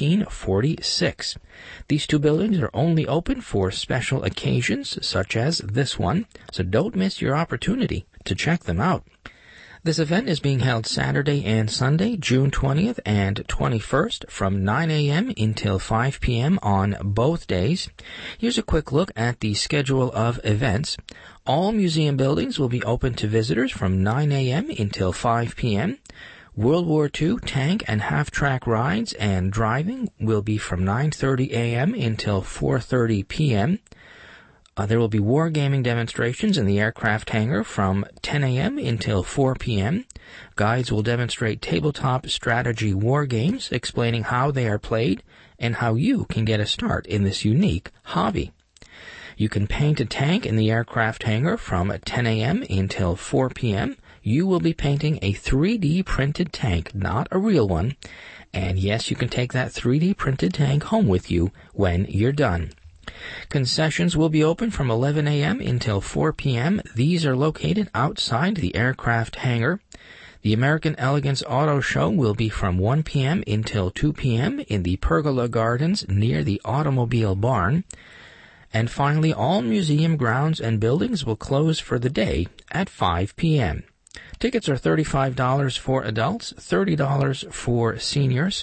1946. These 2 buildings are only open for special occasions such as this one, so don't miss your opportunity to check them out. This event is being held Saturday and Sunday, June 20th and 21st from 9 a.m. until 5 p.m. on both days. Here's a quick look at the schedule of events. All museum buildings will be open to visitors from 9 a.m. until 5 p.m. World War II tank and half-track rides and driving will be from 9:30 a.m. until 4:30 p.m. There will be wargaming demonstrations in the aircraft hangar from 10 a.m. until 4 p.m. Guides will demonstrate tabletop strategy war games, explaining how they are played and how you can get a start in this unique hobby. You can paint a tank in the aircraft hangar from 10 a.m. until 4 p.m. You will be painting a 3D printed tank, not a real one. And yes, you can take that 3D printed tank home with you when you're done. Concessions will be open from 11 a.m. until 4 p.m. These are located outside the aircraft hangar. The American Elegance Auto Show will be from 1 p.m. until 2 p.m. in the Pergola Gardens near the Automobile Barn. And finally, all museum grounds and buildings will close for the day at 5 p.m. Tickets are $35 for adults, $30 for seniors,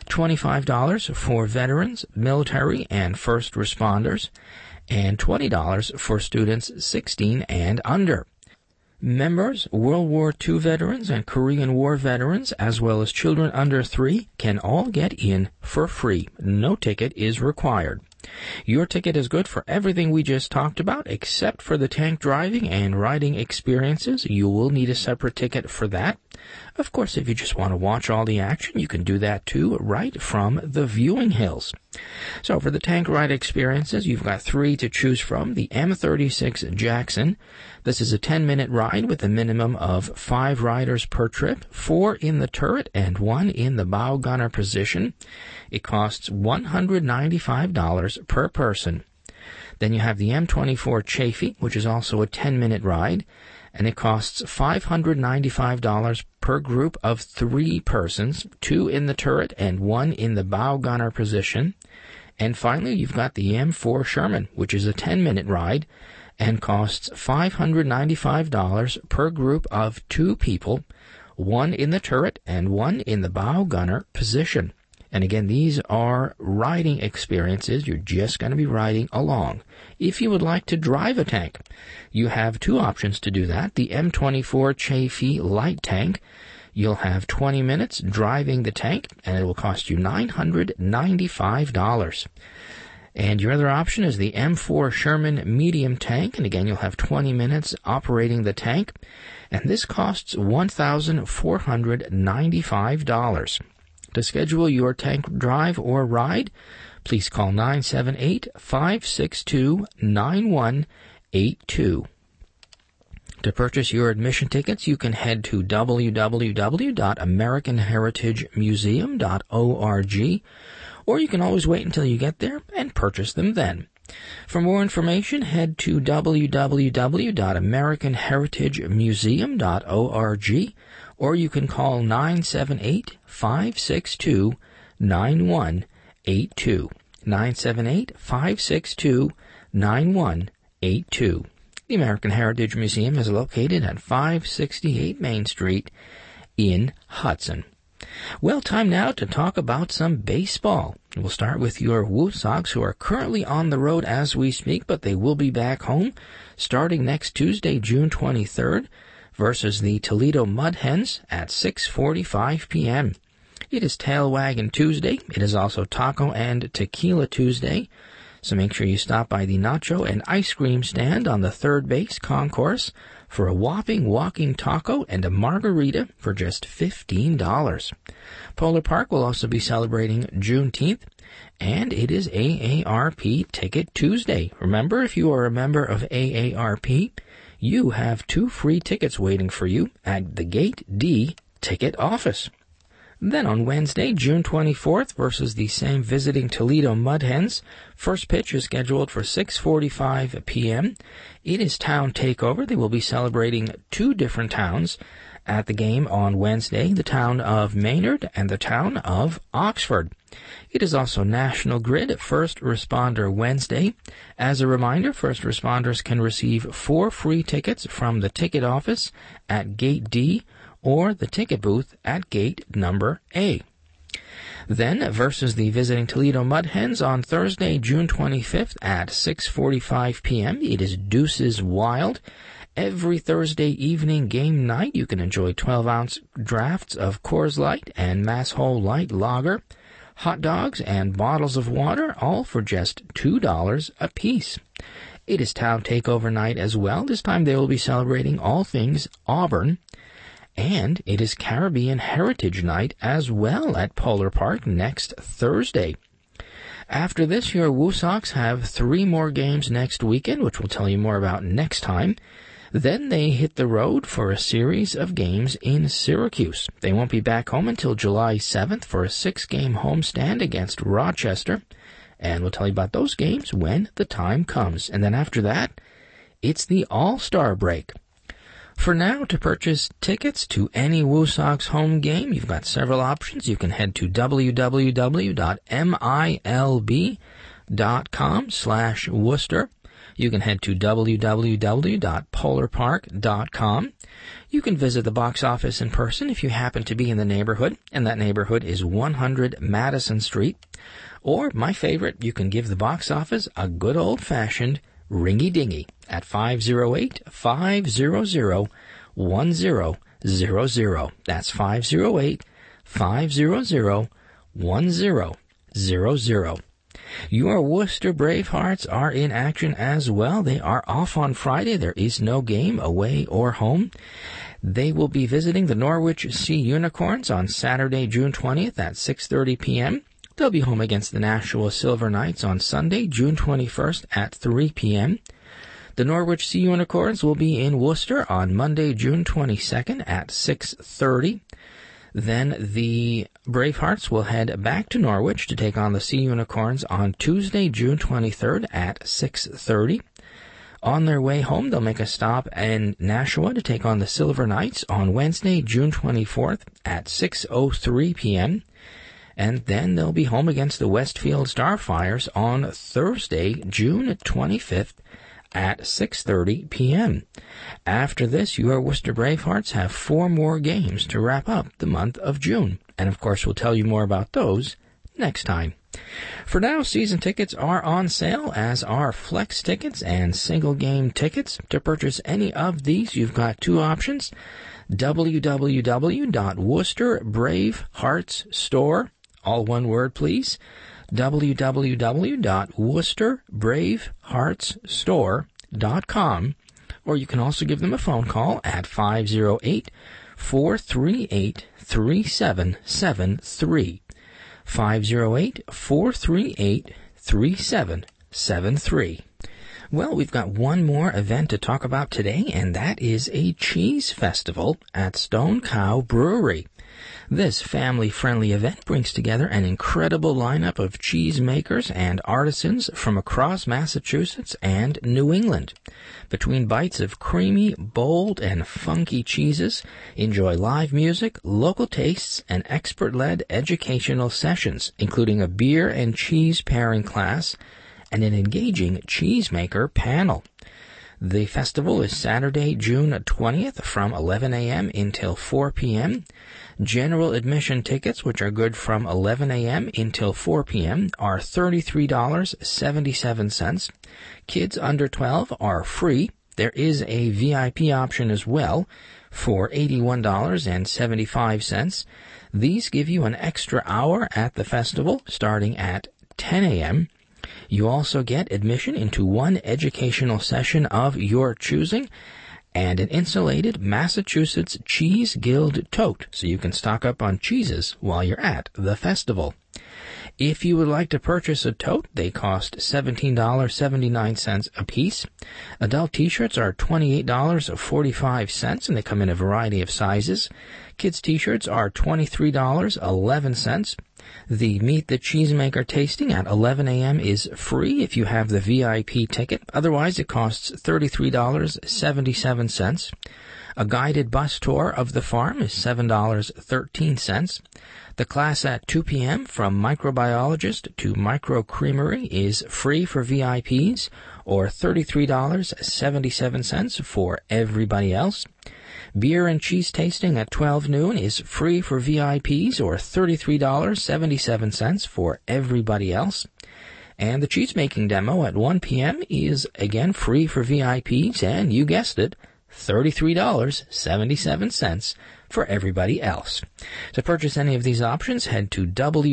$25 for veterans, military, and first responders, and $20 for students 16 and under. Members, World War II veterans, and Korean War veterans, as well as children under 3, can all get in for free. No ticket is required. Your ticket is good for everything we just talked about, except for the tank driving and riding experiences. You will need a separate ticket for that. Of course, if you just want to watch all the action, you can do that too, right from the viewing hills. So for the tank ride experiences, you've got 3 to choose from. The M36 Jackson. This is a 10-minute ride with a minimum of 5 riders per trip, 4 in the turret and 1 in the bow gunner position. It costs $195 per person. Then you have the M24 Chaffee, which is also a 10-minute ride, and it costs $595 per group of 3 persons, 2 in the turret and 1 in the bow gunner position. And finally, you've got the M4 Sherman, which is a 10-minute ride and costs $595 per group of 2 people, 1 in the turret and 1 in the bow gunner position. And again, these are riding experiences. You're just going to be riding along. If you would like to drive a tank, you have 2 options to do that. The M24 Chaffee light tank, you'll have 20 minutes driving the tank, and it will cost you $995. And your other option is the M4 Sherman medium tank, and again, you'll have 20 minutes operating the tank, and this costs $1,495. To schedule your tank drive or ride, please call 978-562-9182. To purchase your admission tickets, you can head to www.americanheritagemuseum.org, or you can always wait until you get there and purchase them then. For more information, head to www.americanheritagemuseum.org, or you can call 978-562-9182. 978-562-9182. The American Heritage Museum is located at 568 Main Street in Hudson. Well, time now to talk about some baseball. We'll start with your Woo Sox, who are currently on the road as we speak, but they will be back home starting next Tuesday, June 23rd, versus the Toledo Mud Hens at 6:45 p.m. It is Tail Waggin' Tuesday. It is also Taco and Tequila Tuesday. So make sure you stop by the nacho and ice cream stand on the third base concourse for a whopping walking taco and a margarita for just $15. Polar Park will also be celebrating Juneteenth, and it is AARP Ticket Tuesday. Remember, if you are a member of AARP, you have 2 free tickets waiting for you at the Gate D ticket office. Then on Wednesday, June 24th, versus the same visiting Toledo Mud Hens, first pitch is scheduled for 6:45 p.m. It is Town Takeover. They will be celebrating 2 different towns at the game on Wednesday, the town of Maynard and the town of Oxford. It is also National Grid First Responder Wednesday. As a reminder, first responders can receive 4 free tickets from the ticket office at Gate D or the ticket booth at gate number A. Then versus the visiting Toledo Mud Hens on Thursday, June 25th at 6:45 p.m. It is Deuces Wild. Every Thursday evening game night, you can enjoy 12-ounce drafts of Coors Light and Mass Whole Light Lager, hot dogs, and bottles of water, all for just $2 a piece. It is Town Takeover night as well. This time they will be celebrating all things Auburn. And it is Caribbean Heritage Night as well at Polar Park next Thursday. After this, your Woo Sox have 3 more games next weekend, which we'll tell you more about next time. Then they hit the road for a series of games in Syracuse. They won't be back home until July 7th for a 6-game homestand against Rochester. And we'll tell you about those games when the time comes. And then after that, it's the All-Star break. For now, to purchase tickets to any Woo Sox home game, you've got several options. You can head to www.milb.com/Worcester. You can head to www.polarpark.com. You can visit the box office in person if you happen to be in the neighborhood, and that neighborhood is 100 Madison Street. Or, my favorite, you can give the box office a good old-fashioned ringy-dingy at 508-500-1000. That's 508-500-1000. Your Worcester Bravehearts are in action as well. They are off on Friday. There is no game, away or home. They will be visiting the Norwich Sea Unicorns on Saturday, June 20th at 6:30 p.m. They'll be home against the Nashua Silver Knights on Sunday, June 21st at 3 p.m. The Norwich Sea Unicorns will be in Worcester on Monday, June 22nd at 6:30. Then the Bravehearts will head back to Norwich to take on the Sea Unicorns on Tuesday, June 23rd at 6:30. On their way home, they'll make a stop in Nashua to take on the Silver Knights on Wednesday, June 24th at 6:03 p.m. And then they'll be home against the Westfield Starfires on Thursday, June 25th at 6:30 p.m. After this, your Worcester Bravehearts have 4 more games to wrap up the month of June. And of course, we'll tell you more about those next time. For now, season tickets are on sale, as are flex tickets and single game tickets. To purchase any of these, you've got 2 options. www.worcesterbraveheartsstore, all one word please, www.worcesterbraveheartsstore.com, or you can also give them a phone call at 508-438-3773. 508-438-3773. Well, we've got one more event to talk about today, and that is a cheese festival at Stone Cow Brewery. This family-friendly event brings together an incredible lineup of cheese makers and artisans from across Massachusetts and New England. Between bites of creamy, bold, and funky cheeses, enjoy live music, local tastes, and expert-led educational sessions, including a beer and cheese pairing class and an engaging cheesemaker panel. The festival is Saturday, June 20th from 11 a.m. until 4 p.m. General admission tickets, which are good from 11 a.m. until 4 p.m., are $33.77. Kids under 12 are free. There is a VIP option as well for $81.75. These give you an extra hour at the festival starting at 10 a.m. You also get admission into one educational session of your choosing and an insulated Massachusetts Cheese Guild tote, so you can stock up on cheeses while you're at the festival. If you would like to purchase a tote, they cost $17.79 a piece. Adult t-shirts are $28.45, and they come in a variety of sizes. Kids t-shirts are $23.11. The Meet the Cheesemaker tasting at 11 a.m. is free if you have the VIP ticket. Otherwise, it costs $33.77. A guided bus tour of the farm is $7.13. The class at 2 p.m. from microbiologist to microcreamery is free for VIPs, or $33.77 for everybody else. Beer and cheese tasting at 12 noon is free for VIPs, or $33.77 for everybody else. And the cheesemaking demo at 1 p.m. is again free for VIPs, and you guessed it, $33.77 for everybody else. To purchase any of these options, head to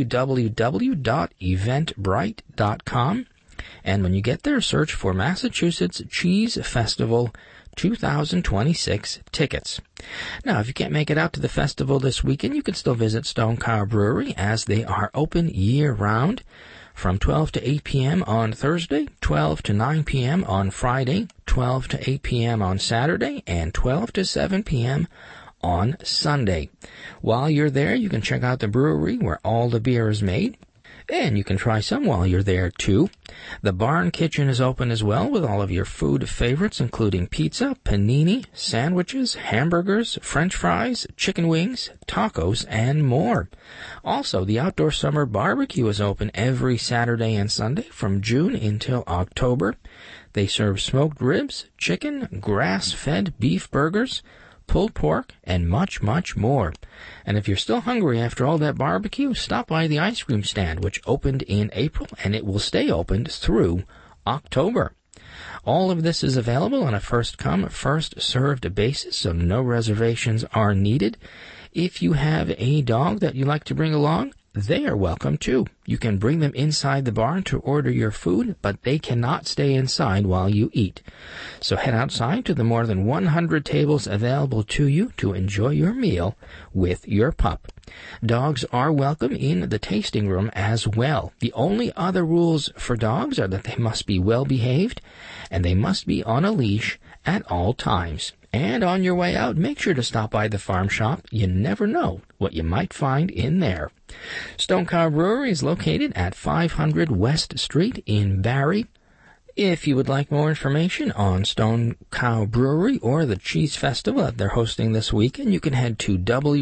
www.eventbrite.com, and when you get there, search for Massachusetts Cheese Festival 2026 tickets. Now, if you can't make it out to the festival this weekend, you can still visit Stone Cow Brewery, as they are open year-round from 12 to 8 p.m. on Thursday, 12 to 9 p.m. on Friday, 12 to 8 p.m. on Saturday, and 12 to 7 p.m. on Sunday. While you're there, you can check out the brewery where all the beer is made, and you can try some while you're there, too. The Barn Kitchen is open as well, with all of your food favorites, including pizza, panini, sandwiches, hamburgers, french fries, chicken wings, tacos, and more. Also, the Outdoor Summer Barbecue is open every Saturday and Sunday from June until October. They serve smoked ribs, chicken, grass-fed beef burgers, pulled pork, and much, much more. And if you're still hungry after all that barbecue, stop by the ice cream stand, which opened in April, and it will stay open through October. All of this is available on a first-come, first-served basis, so no reservations are needed. If you have a dog that you like to bring along, they are welcome too. You can bring them inside the barn to order your food, but they cannot stay inside while you eat. So head outside to the more than 100 tables available to you to enjoy your meal with your pup. Dogs are welcome in the tasting room as well. The only other rules for dogs are that they must be well behaved and they must be on a leash at all times. And on your way out, make sure to stop by the farm shop. You never know what you might find in there. Stone Cow Brewery is located at 500 West Street in Barrie. If you would like more information on Stone Cow Brewery or the Cheese Festival that they're hosting this weekend, you can head to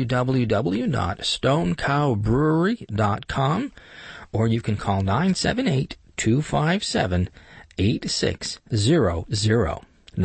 www.stonecowbrewery.com, or you can call 978-257-8600.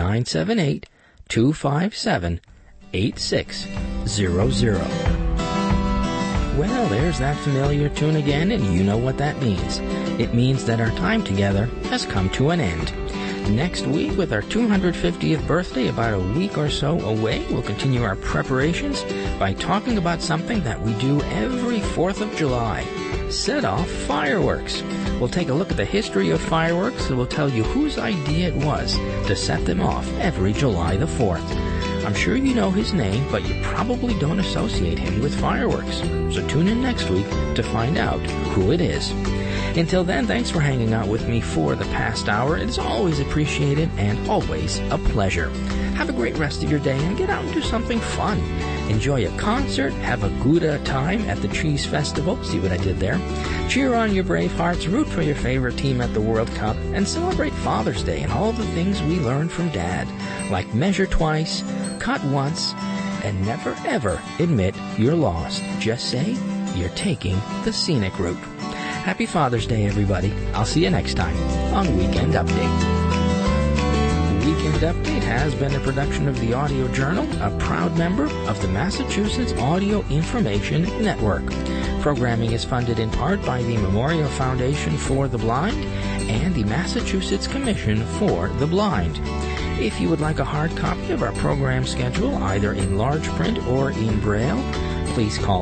978-257-8600. Well, there's that familiar tune again, and you know what that means. It means that our time together has come to an end. Next week, with our 250th birthday about a week or so away, we'll continue our preparations by talking about something that we do every 4th of July. Set off fireworks. We'll take a look at the history of fireworks, and we'll tell you whose idea it was to set them off every July the 4th. I'm sure you know his name, but you probably don't associate him with fireworks. So tune in next week to find out who it is. Until then, thanks for hanging out with me for the past hour. It's always appreciated and always a pleasure. Have a great rest of your day and get out and do something fun. Enjoy a concert, have a good time at the Cheese Festival. See what I did there? Cheer on your brave hearts, root for your favorite team at the World Cup, and celebrate Father's Day and all the things we learned from Dad, like measure twice, cut once, and never ever admit you're lost. Just say you're taking the scenic route. Happy Father's Day, everybody. I'll see you next time on Weekend Update. Weekend Update has been a production of the Audio Journal, a proud member of the Massachusetts Audio Information Network. Programming is funded in part by the Memorial Foundation for the Blind and the Massachusetts Commission for the Blind. If you would like a hard copy of our program schedule, either in large print or in Braille, please call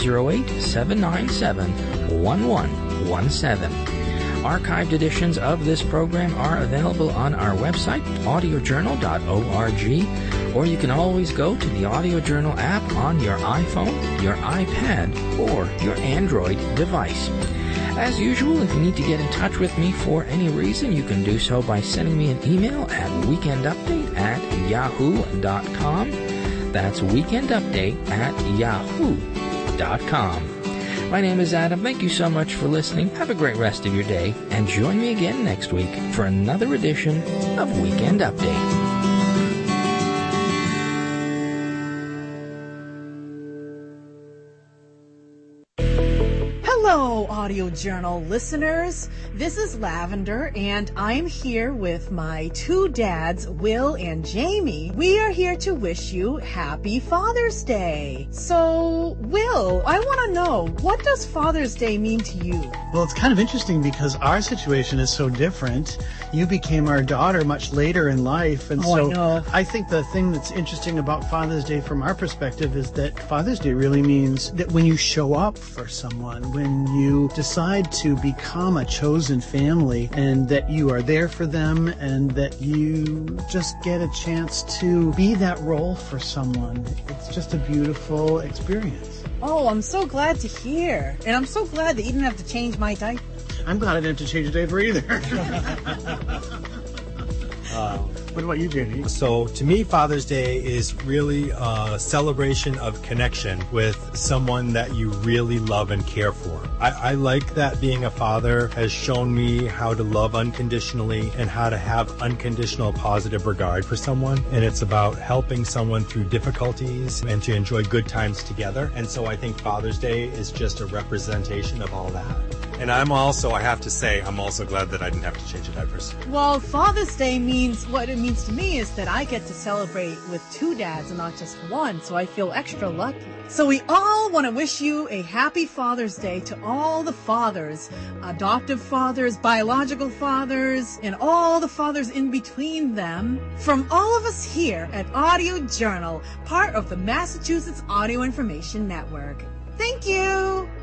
508-797-1117. Archived editions of this program are available on our website, audiojournal.org, or you can always go to the Audio Journal app on your iPhone, your iPad, or your Android device. As usual, if you need to get in touch with me for any reason, you can do so by sending me an email at weekendupdate@yahoo.com. That's weekendupdate@yahoo.com. My name is Adam. Thank you so much for listening. Have a great rest of your day, and join me again next week for another edition of Weekend Update. Hello, Audio Journal listeners. This is Lavender, and I'm here with my two dads, Will and Jamie. We are here to wish you Happy Father's Day. So, Will, I want to know, what does Father's Day mean to you? Well, it's kind of interesting because our situation is so different. You became our daughter much later in life, and I think the thing that's interesting about Father's Day from our perspective is that Father's Day really means that when you show up for someone, when you decide to become a chosen family, and that you are there for them, and that you just get a chance to be that role for someone. It's just a beautiful experience. Oh, I'm so glad to hear. And I'm so glad that you didn't have to change my diaper. I'm glad I didn't have to change a diaper either. What about you, Jamie? So to me, Father's Day is really a celebration of connection with someone that you really love and care for. I like that being a father has shown me how to love unconditionally and how to have unconditional positive regard for someone. And it's about helping someone through difficulties and to enjoy good times together. And so I think Father's Day is just a representation of all that. And I have to say, I'm also glad that I didn't have to change the diapers. Well, Father's Day means, what it means to me is that I get to celebrate with two dads and not just one, so I feel extra lucky. So we all want to wish you a happy Father's Day to all the fathers, adoptive fathers, biological fathers, and all the fathers in between them. From all of us here at Audio Journal, part of the Massachusetts Audio Information Network. Thank you!